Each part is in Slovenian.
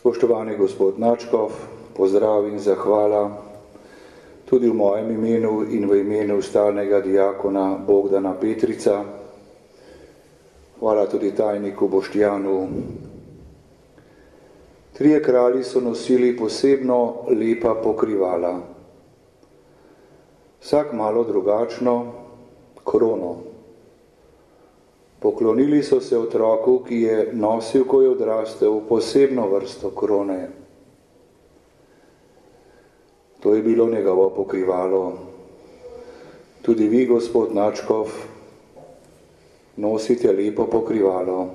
Spoštovani gospod Načkov, pozdrav in zahvala tudi v mojem imenu in v imenu stalnega diakona Bogdana Petrica. Hvala tudi tajniku Boštjanu. Trije kralji so nosili posebno lepa pokrivala. Vsak malo drugačno, krono. Poklonili so se otroku, ki je nosil, ko je odrastel, posebno vrsto krone. To je bilo njegovo pokrivalo. Tudi vi, gospod Načkov, nosite lepo pokrivalo.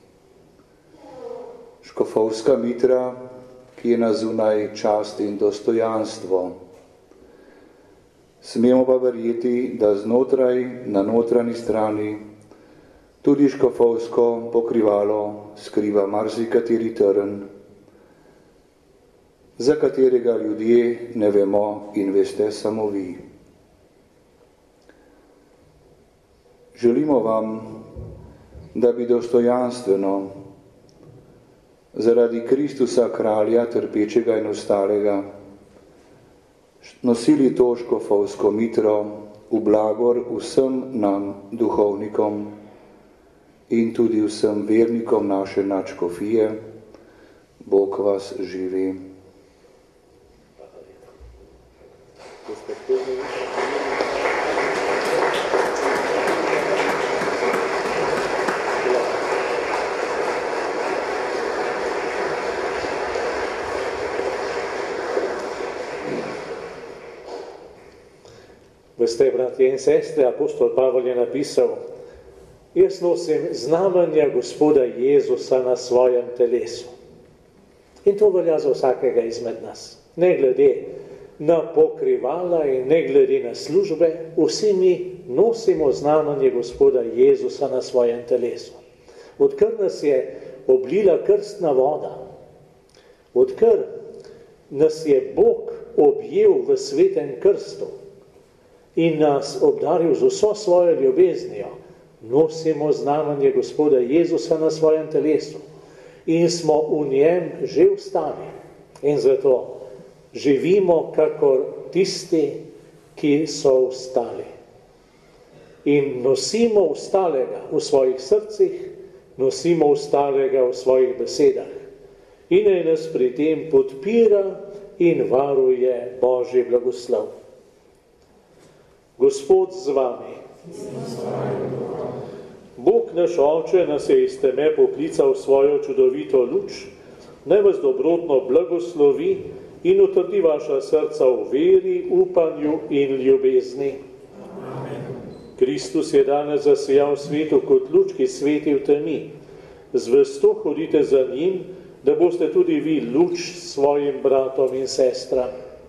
Škofovska mitra, ki je na zunaj čast in dostojanstvo. Smemo pa verjeti, da znotraj, na notranji strani, tudi škofovsko pokrivalo skriva marsikateri trn, za katerega ljudje ne vemo in veste samo vi. Želimo vam, da bi dostojanstveno, zaradi Kristusa kralja, trpečega in ostalega, nosili to škofovsko mitro v blagor vsem nam, duhovnikom, in tudi vsem vernikom naše nadškofije. Bog vas živi. Veste, bratje in sestre, apostol Pavel je napisal: jaz nosim znamenja Gospoda Jezusa na svojem telesu. In to velja za vsakega izmed nas. Ne glede na pokrivala in ne glede na službe, vsi mi nosimo znamenje Gospoda Jezusa na svojem telesu. Odkar nas je oblila krstna voda, odkar nas je Bog objel v svetem krstu in nas obdaril z vso svojo ljubeznijo, nosimo znamenje Gospoda Jezusa na svojem telesu in smo v njem že vstali. In zato živimo kakor tisti, ki so vstali. In nosimo vstalega v svojih srcih, nosimo vstalega v svojih besedah. In naj nas pri tem podpira in varuje Božji blagoslov. Gospod z vami. Bog naš Oče nas je iz teme poklical v svojo čudovito luč, naj vas dobrotno blagoslovi in utrdi vaša srca v veri, upanju in ljubezni. Amen. Kristus je danes zasijal svetu kot luč, ki sveti v temi. Zvesto hodite za njim, da boste tudi vi luč svojim bratom in sestram.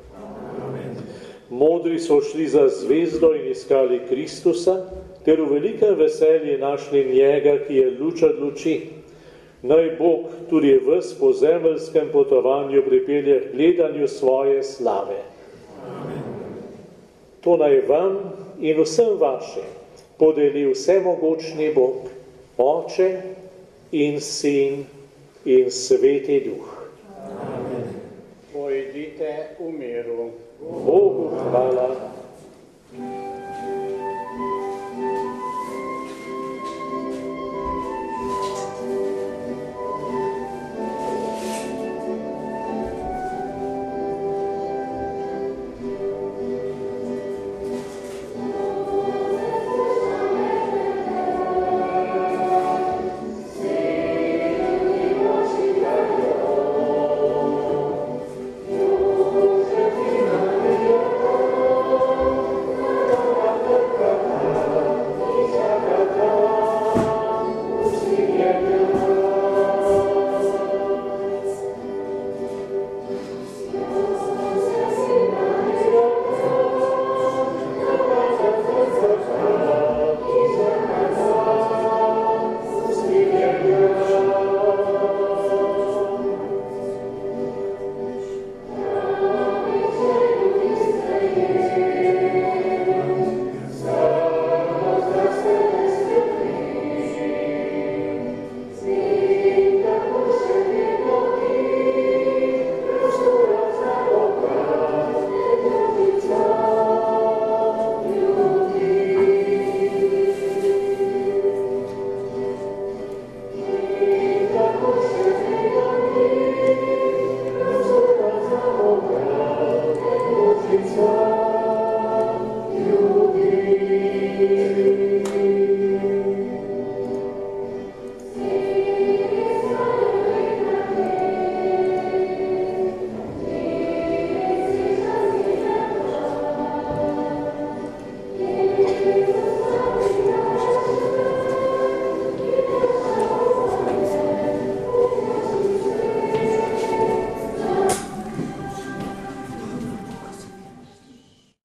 Modri so šli za zvezdo in iskali Kristusa, ter v velikem veselju našli njega, ki je luč od luči. Naj Bog tudi vas po zemeljskem potovanju pripelje k gledanju svoje slave. Amen. To naj vam in vsem vašim podeli vsemogočni Bog, Oče in Sin in Sveti Duh. Amen. Pojdite v miru. Bogu hvala.